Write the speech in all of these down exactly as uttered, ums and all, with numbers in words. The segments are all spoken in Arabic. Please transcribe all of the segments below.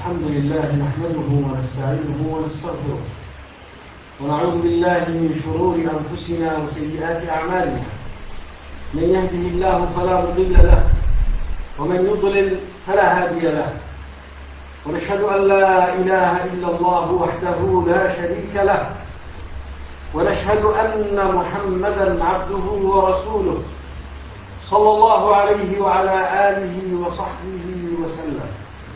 الحمد لله نحمده ونستعينه ونستغفره ونعوذ بالله من شرور أنفسنا وسيئات أعمالنا. من يهده الله فلا مضل له ومن يضلل فلا هادي له، ونشهد أن لا إله إلا الله وحده لا شريك له، ونشهد أن محمدا عبده ورسوله صلى الله عليه وعلى آله وصحبه وسلم.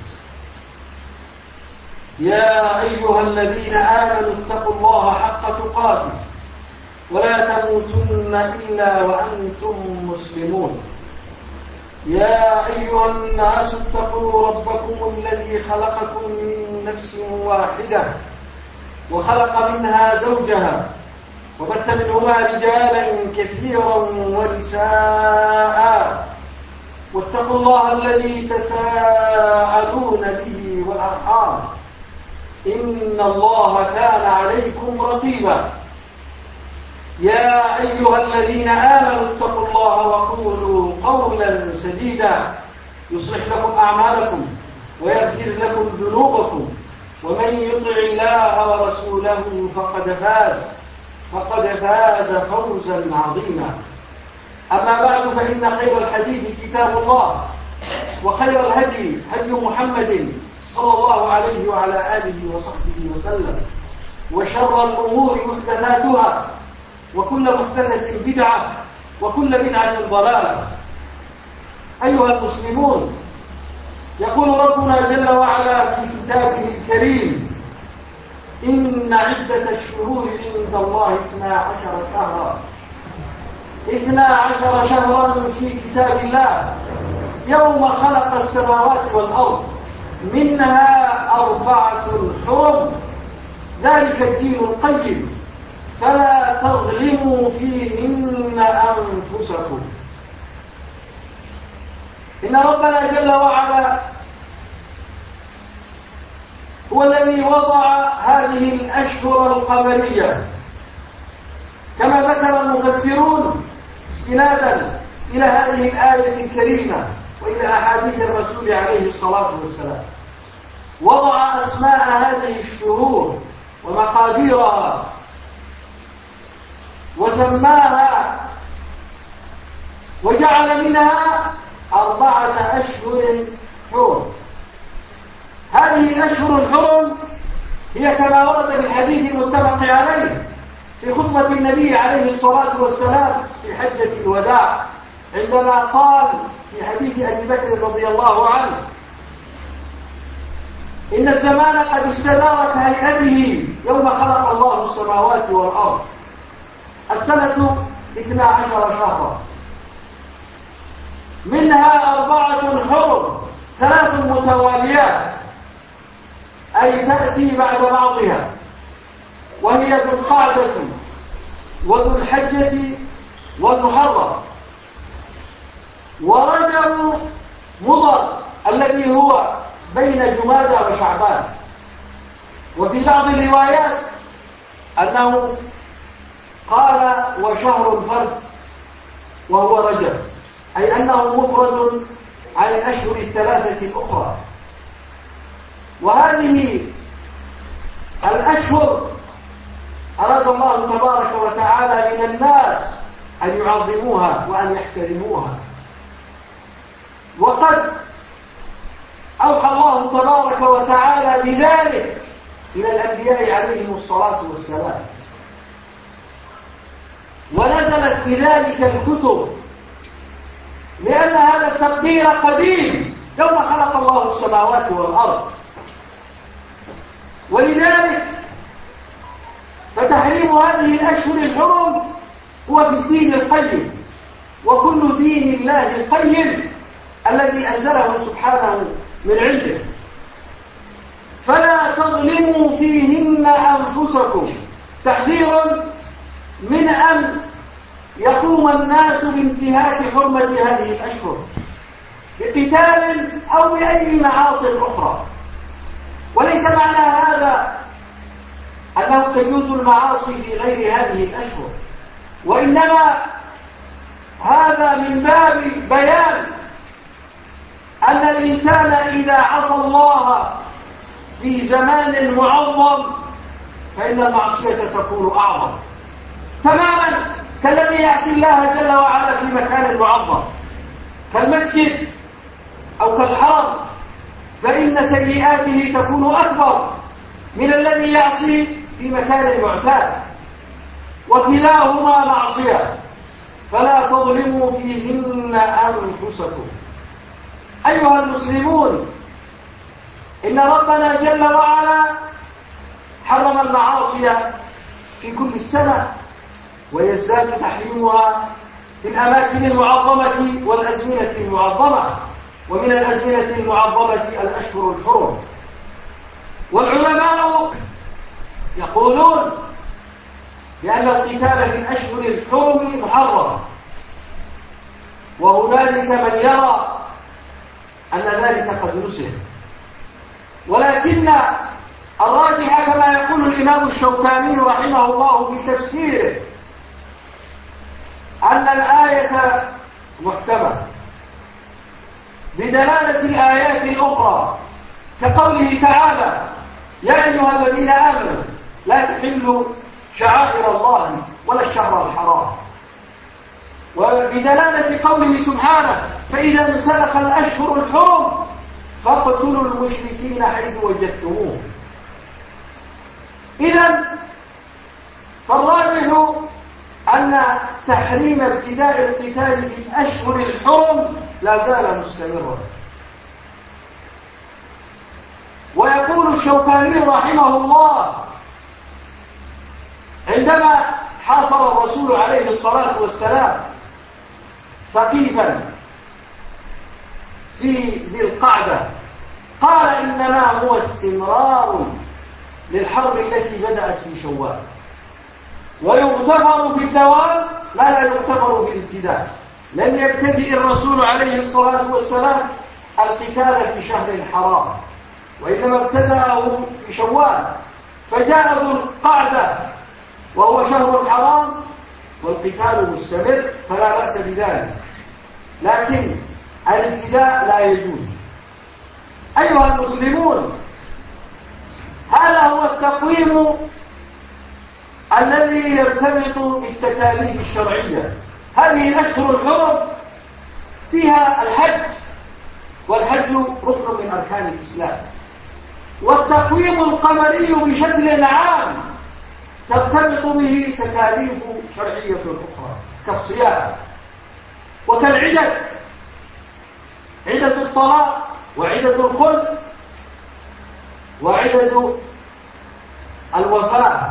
يا أيها الذين آمنوا اتقوا الله حق تقاته ولا تموتن إلا وأنتم مسلمون. يا أيها الناس اتقوا ربكم الذي خلقكم من نفس واحدة وخلق منها زوجها وبث منهما رجالا كثيرا ونساء، واتقوا الله الذي تساءلون به والأرحام إن الله كان عليكم رقيبا. يا أيها الذين آمنوا اتقوا الله وقولوا قولا سديدا يصلح لكم أعمالكم ويغفر لكم ذنوبكم، ومن يطع الله ورسوله فقد فاز فقد فاز فوزا عظيما. أما بعد، فإن خير الحديث كتاب الله، وخير الهدي هدي محمد صلى الله عليه وعلى آله وصحبه وسلم، وشر الأمور محدثاتها، وكل محدثة بدعة، وكل بدعة ضلالة. أيها المسلمون، يقول ربنا جل وعلا في كتابه الكريم: إن عدة الشهور عند الله اثنا عشر شهرا اثنا عشر شهرا في كتاب الله يوم خلق السماوات والأرض منها أربعة حرم ذلك الدين القيم فلا تظلموا فيهن أنفسكم. إن ربنا جل وعلا هو الذي وضع هذه الأشهر القمرية كما ذكر المفسرون استنادا إلى هذه الآية الكريمة وإلى أحاديث الرسول عليه الصلاة والسلام. وضع أسماء هذه الشهور ومقاديرها وسماها وجعل منها أربعة أشهر حرم. هذه الأشهر الحرم هي كما ورد في الحديث المتفق عليه في خطبة النبي عليه الصلاة والسلام في حجة الوداع، عندما قال في حديث أبي بكر رضي الله عنه: إن الزمان قد استدار كهيئته يوم خلق الله السماوات والأرض، السنة اثنا عشر شهرا، منها أربعة حرم ثلاث متواليات، أي تأتي بعد بعضها، وهي ذو القعدة وذو الحجة والمحرم ورجب مضر الذي هو بين جمادى وشعبان. وفي بعض الروايات أنه قال وشهر فرد وهو رجب، أي أنه مفرد عن الأشهر الثلاثة الأخرى. وهذه الأشهر أراد الله تبارك وتعالى من الناس أن يعظموها وأن يحترموها، وقد أوحى الله تبارك وتعالى بذلك إلى الأنبياء عليهم الصلاة والسلام، ونزلت بذلك الكتب، لأن هذا التقدير قديم يوم خلق الله السماوات والأرض. ولذلك فتحريم هذه الأشهر الحرم هو في الدين القيم، وكل دين الله القيم الذي أنزله سبحانه من عنده. فلا تظلموا فيهن أنفسكم، تحذير من أن يقوم الناس بانتهاك حرمة هذه الأشهر بقتال أو بأي معاصي أخرى. وليس معنى هذا أنه تجوز المعاصي في غير هذه الأشهر، وإنما هذا من باب بيان أن الإنسان إذا عصى الله في زمان معظم فإن المعصية تكون أعظم تماما كالذي يعصي الله جل وعلا في مكان معظم كالمسجد أو كالحرم، فإن سيئاته تكون أكبر من الذي يعصي في مكان معتاد، وكلاهما معصية، فلا تظلموا فيهن أنفسكم. أيها المسلمون، إن ربنا جل وعلا حرم المعاصي في كل السنة، ويزداد تحريمها في الأماكن المعظمة والأزمنة المعظمة، ومن الأزمنة المعظمة الأشهر الحرم. والعلماء يقولون بأن القتال في الأشهر الحرم محرم، وهنالك من يرى أن ذلك قد نسخ، ولكن الراجح كما يقول الإمام الشوكاني رحمه الله في تفسيره أن الآية محكمة بدلالة الآيات الأخرى، كقوله تعالى: يا أيها الذين آمنوا لا تحلوا شعائر الله ولا الشهر الحرام، وبدلالة قوله سبحانه: فإذا انسلخ الأشهر الحرم فاقتلوا المشركين حيث وجدتموه. إذن فالراجح أن تحريم ابتداء القتال في الأشهر الحرم لا زال مستمرا. ويقول الشوكاني رحمه الله: عندما حاصر الرسول عليه الصلاة والسلام ثقيفا في ذي القعدة قال: إنما هو استمرار للحرب التي بدأت في شوال، ويغتفر في الدوام ما لا يغتفر بالابتداء. لم يبتدئ الرسول عليه الصلاة والسلام القتال في شهر حرام، وإنما ابتدأه في شوال، فجاء ذو القعدة وهو شهر حرام والقتال مستمر، فلا بأس بذلك، لكن الابتداء لا يجوز. أيها المسلمون، هذا هو التقويم الذي يرتبط بالتكاليف الشرعية. هذه الأشهر الحرم فيها الحج، والحج ركن من أركان الإسلام، والتقويم القمري بشكل عام ترتبط به تكاليف شرعية أخرى كالصيام وكالعدد، عدد الطلاق وعدد الخلع وعدد الوفاة،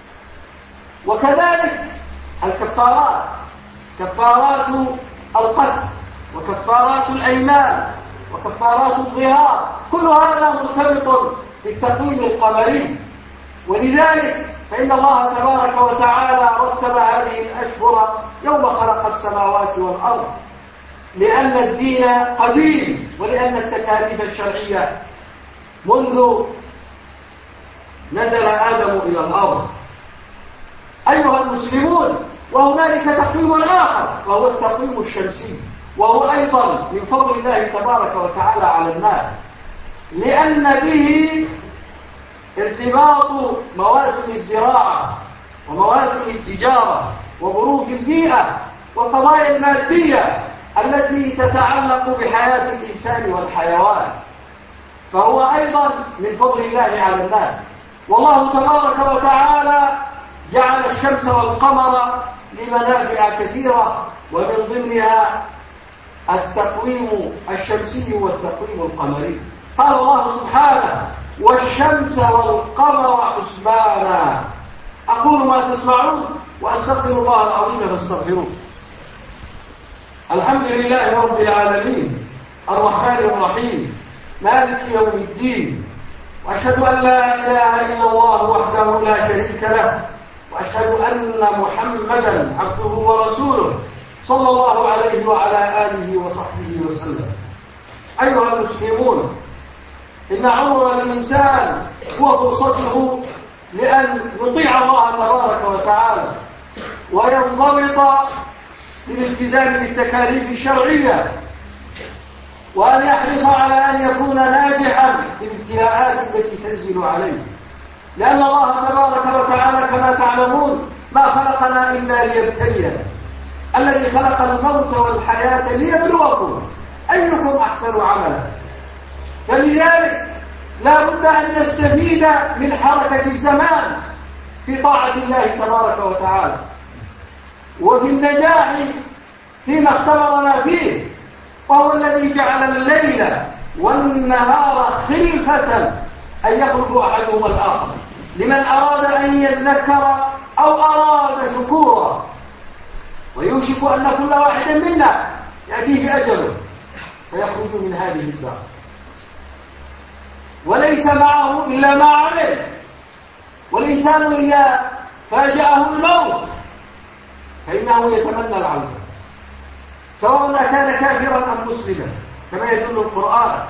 وكذلك الكفارات، كفارات القتل وكفارات الأيمان وكفارات الظهار، كل هذا مرتبط بالتقويم القمري. ولذلك فإن الله تبارك وتعالى رتب هذه الأشهر يوم خلق السماوات والأرض، لأن الدين قديم، ولأن التكاليف الشرعية منذ نزل آدم إلى الأرض. أيها المسلمون، وهنالك تقويم آخر وهو التقويم الشمسي، وهو أيضا من فضل الله تبارك وتعالى على الناس، لأن به ارتباط مواسم الزراعة ومواسم التجارة وظروف البيئة والقضايا المادية التي تتعلق بحياة الإنسان والحيوان، فهو أيضا من فضل الله على الناس. والله تبارك وتعالى جعل الشمس والقمر لمنافع كثيرة، ومن ضمنها التقويم الشمسي والتقويم القمري. قال الله سبحانه: والشمس والقمر حسبانا. أقول ما تسمعون وأستغفر الله العظيم فاستغفروه. الحمد لله رب العالمين، الرحمن الرحيم، مالك يوم الدين، وأشهد أن لا إله إلا الله وحده لا شريك له، وأشهد أن محمدا عبده ورسوله صلى الله عليه وعلى آله وصحبه وسلم. أيها المسلمون، إن عمر الإنسان هو فرصته لأن يطيع الله تبارك وتعالى وينضبط بالالتزام بالتكاليف الشرعية، وأن يحرص على أن يكون ناجحا في الابتلاءات التي تنزل عليه، لأن الله تبارك وتعالى كما تعلمون ما خلقنا إلا ليبتلينا، الذي خلق الموت والحياة ليبلوكم أيكم أحسن عملا. فلذلك لا بد أن نستفيد من حركة الزمان في طاعة الله تبارك وتعالى، وفي النجاح فيما اختبرنا فيه، وهو الذي جعل الليل والنهار خلفة أن يخلف أحدهما الآخر لمن أراد أن يذكر أو أراد شكورا. ويوشك أن كل واحد منا يأتيه أجله فيخرج من هذه الدار وليس معه إلا ما عمل، والإنسان إذا فاجأه الموت فإنه يتمنى العودة، سواء كان كافرا أم مسلما كما يدل القرآن،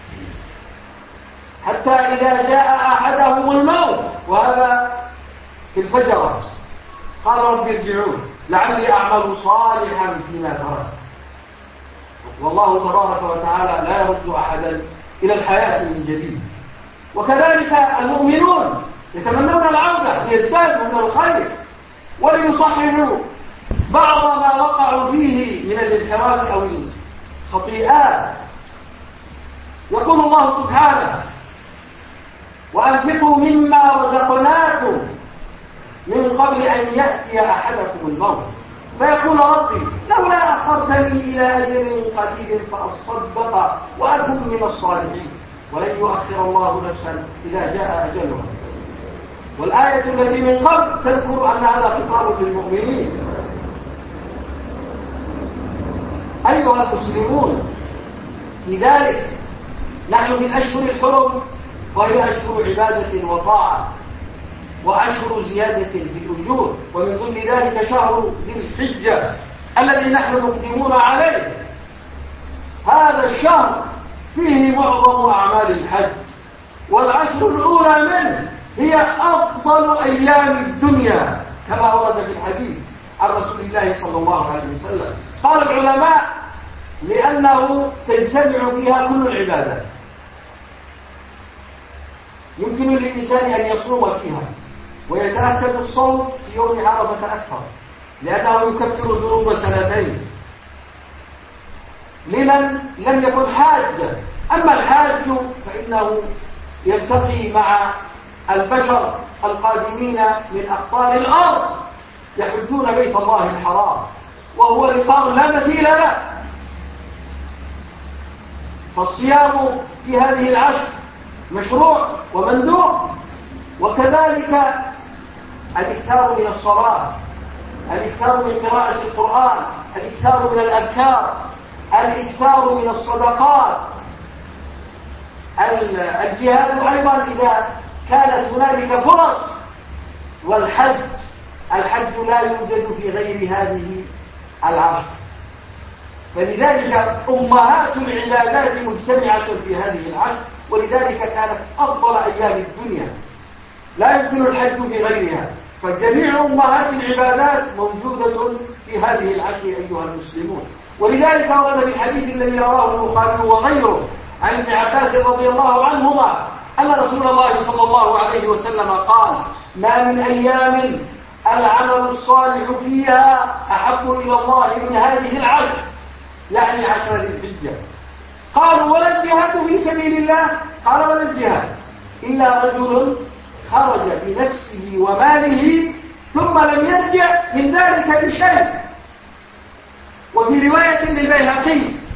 حتى إذا جاء أحدهم الموت وهذا في الفجر قال رب ارجعون لعلي أعمل صالحا فيما ترك. والله تبارك وتعالى لا يرد أحدا إلى الحياة من جديد. وكذلك المؤمنون يتمنون العودة ليزدادوا من الخير وليصححوا بعض ما وقعوا فيه من الانحراف أو الخطيئات. يقول الله سبحانه وأنفقوا مما رزقناكم من قبل أن يأتي أحدكم الموت فيقول ربي لولا أخرتني إلى أجل قريب فأصدق وأكن من الصالحين ولن يؤخر الله نفسا إذا جاء أجلها. والآية التي من قبل تذكر أن هذا خطاب للمؤمنين. أيها المسلمون، لذلك نحن في الأشهر الحرم وهي أشهر عبادة وطاعة وأشهر زيادة في الأجور، ومن ضمن ذلك شهر ذي الحجة الذي نحن مقدمون عليه. هذا الشهر فيه معظم أعمال الحج، والعشر الأولى منه هي أفضل أيام الدنيا كما ورد في الحديث عن رسول الله صلى الله عليه وسلم. قال العلماء لأنه تجتمع فيها كل العبادات، يمكن للإنسان أن يصوم فيها ويتأكد الصوم في يوم عرفة أكثر لأنه يكفر ذنوب سنتين لمن لم يكن حاجا. أما الحاج فإنه يلتقي مع البشر القادمين من أقطار الأرض يحجون بيت الله الحرام، وهو لقاء لا مثيل له. فالصيام في هذه العشر مشروع ومندوب، وكذلك الإكثار من الصلاة، الإكثار من قراءة القرآن، الإكثار من الأذكار، الإكثار من الصدقات، الجهاد أيضا إذا كانت هنالك فرص، والحج الحج لا يوجد في غير هذه العشر. فلذلك أمهات العبادات مجتمعة في هذه العشر، ولذلك كانت أفضل أيام الدنيا، لا يمكن الحج في غيرها. فجميع أمهات العبادات موجودة في هذه العشر أيها المسلمون. ولذلك ورد في الحديث الذي رواه البخاري وغيره عن ابن عباس رضي الله عنهما أن رسول الله صلى الله عليه وسلم قال ما من أيام العمل الصالح فيها أحب إلى الله من هذه العشر، يعني عشر ذي الحجة. قالوا ولا الجهاد في سبيل الله؟ قال ولا الجهاد إلا رجل خرج بنفسه وماله ثم لم يرجع من ذلك بشيء. وفي رواية للبيهقي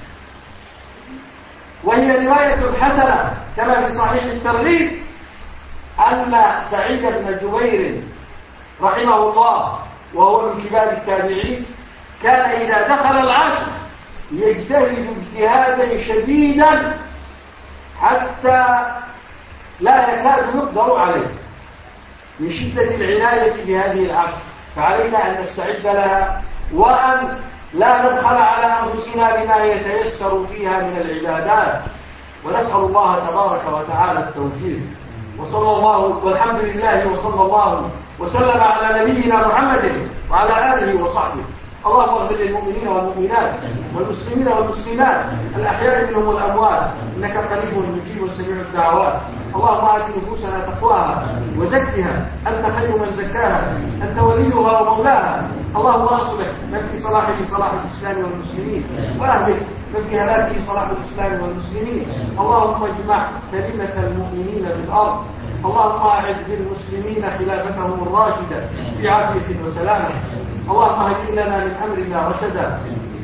وهي رواية حسنة كما في صحيح الترغيب أن سعيد بن جبير رحمه الله وهو من كبار التابعين كان إذا دخل العشر يجتهد اجتهادا شديدا حتى لا يكاد يقدر عليه من شدة العناية بهذه العشر. فعلينا أن نستعد لها وأن لا ندخل على أنفسنا بما يتيسر فيها من العبادات، ونسأل الله تبارك وتعالى التوفيق. وصلى الله والحمد لله وصلى الله وسلم على نبينا محمد وعلى آله وصحبه. اللهم اغفر للمؤمنين والمؤمنات والمسلمين والمسلمات الأحياء منهم والأموات، إنك قريب مجيب سميع الدعوات. اللهم آت نفوسنا تقواها وزكها، أنت خير من زكاها، أنت وليها ومولاها. اللهم أصلح من في صلاحه صلاح الإسلام والمسلمين، وأهلك من في هلاكه صلاح الإسلام والمسلمين. اللهم اجمع كلمة المؤمنين في الأرض. اللهم أعز بالمسلمين خلافتهم الراشدة في عافية وسلامة. اللهم هيئ لنا من أمرنا رشدا.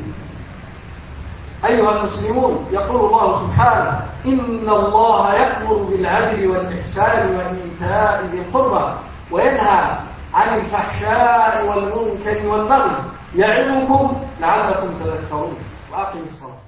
أيها المسلمون، يقول الله سبحانه: إن الله يأمر بالعدل والإحسان وإيتاء ذي القربى وينهى عن الفحشاء والمنكر والبغي يعظكم لعلكم تذكرون. وأقم الصلاة.